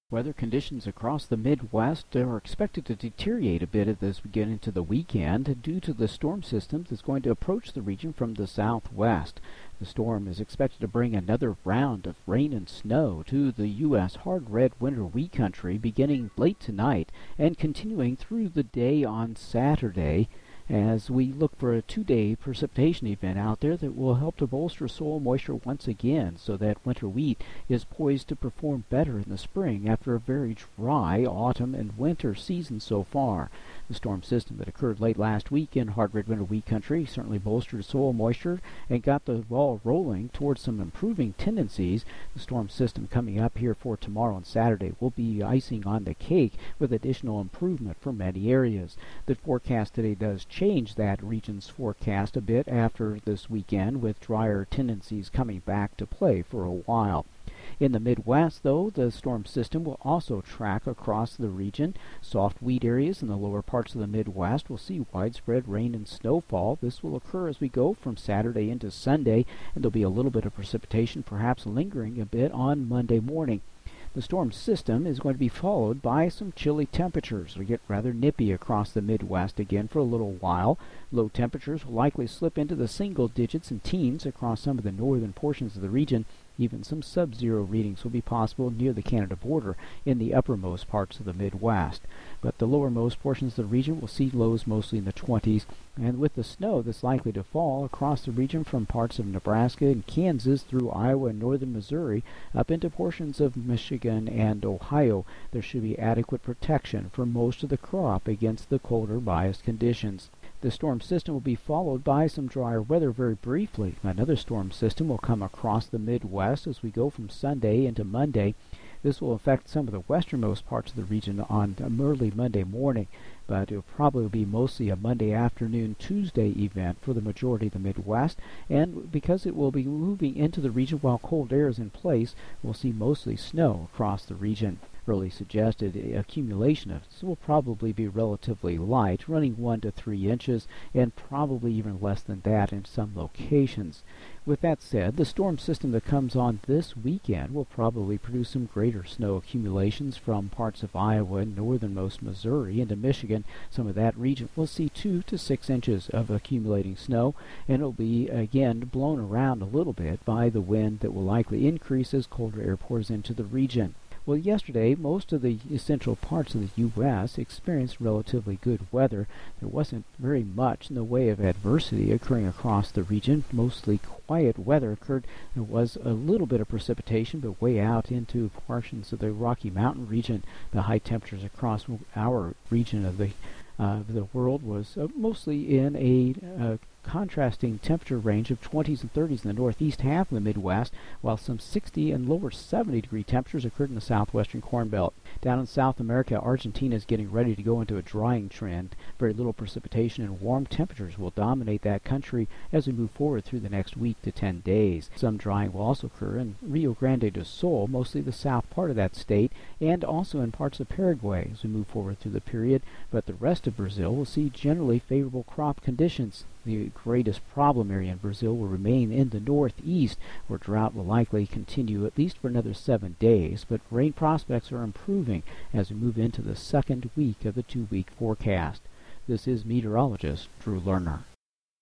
Weather conditions across the Midwest are expected to deteriorate a bit as we get into the weekend due to the storm system that's going to approach the region from the southwest. The storm is expected to bring another round of rain and snow to the U.S. hard red winter wheat country beginning late tonight and continuing through the day on Saturday, as we look for a 2-day precipitation event out there that will help to bolster soil moisture once again so that winter wheat is poised to perform better in the spring after a very dry autumn and winter season so far. The storm system that occurred late last week in hard red winter wheat country certainly bolstered soil moisture and got the ball rolling towards some improving tendencies. The storm system coming up here for tomorrow and Saturday will be icing on the cake with additional improvement for many areas. The forecast today does change that region's forecast a bit after this weekend, with drier tendencies coming back to play for a while. In the Midwest, though, the storm system will also track across the region. Soft wheat areas in the lower parts of the Midwest will see widespread rain and snowfall. This will occur as we go from Saturday into Sunday, and there'll be a little bit of precipitation, perhaps lingering a bit on Monday morning. The storm system is going to be followed by some chilly temperatures. We get rather nippy across the Midwest again for a little while. Low temperatures will likely slip into the single digits and teens across some of the northern portions of the region. Even some sub-zero readings will be possible near the Canada border in the uppermost parts of the Midwest. But the lowermost portions of the region will see lows mostly in the 20s. And with the snow that's likely to fall across the region from parts of Nebraska and Kansas through Iowa and northern Missouri up into portions of Michigan and Ohio, there should be adequate protection for most of the crop against the colder biased conditions. The storm system will be followed by some drier weather very briefly. Another storm system will come across the Midwest as we go from Sunday into Monday. This will affect some of the westernmost parts of the region on early Monday morning, but it will probably be mostly a Monday afternoon, Tuesday event for the majority of the Midwest, and because it will be moving into the region while cold air is in place, we'll see mostly snow across the region. Early suggested accumulation of this will probably be relatively light, running 1 to 3 inches, and probably even less than that in some locations. With that said, the storm system that comes on this weekend will probably produce some greater snow accumulations from parts of Iowa and northernmost Missouri into Michigan. Some of that region will see 2 to 6 inches of accumulating snow, and it'll be again blown around a little bit by the wind that will likely increase as colder air pours into the region. Well, yesterday, most of the central parts of the U.S. experienced relatively good weather. There wasn't very much in the way of adversity occurring across the region. Mostly quiet weather occurred. There was a little bit of precipitation, but way out into portions of the Rocky Mountain region, the high temperatures across our region of the world was mostly in a contrasting temperature range of 20s and 30s in the northeast half of the Midwest, while some 60 and lower 70-degree temperatures occurred in the southwestern Corn Belt. Down in South America, Argentina is getting ready to go into a drying trend. Very little precipitation and warm temperatures will dominate that country as we move forward through the next week to 10 days. Some drying will also occur in Rio Grande do Sul, mostly the south part of that state, and also in parts of Paraguay as we move forward through the period, but the rest of Brazil will see generally favorable crop conditions. The greatest problem area in Brazil will remain in the northeast, where drought will likely continue at least for another 7 days, but rain prospects are improving as we move into the second week of the 2-week forecast. This is meteorologist Drew Lerner.